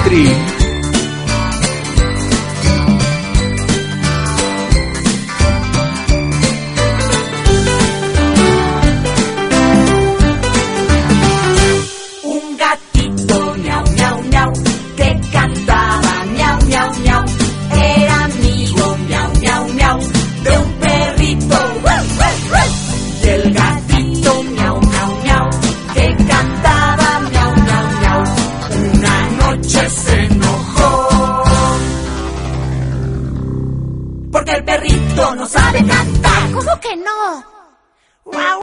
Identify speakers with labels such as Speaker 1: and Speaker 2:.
Speaker 1: Country.
Speaker 2: Un gatito miau, miau, miau, que cantaba miau, miau, miau. Era amigo miau, miau, miau, de un perrito. ¡Ruff, ruff, ruff! Y el gatito miau, miau, miau, que cantaba miau, miau, miau. Una noche se enojó porque el perrito no sabe cantar.
Speaker 3: ¿Cómo que no?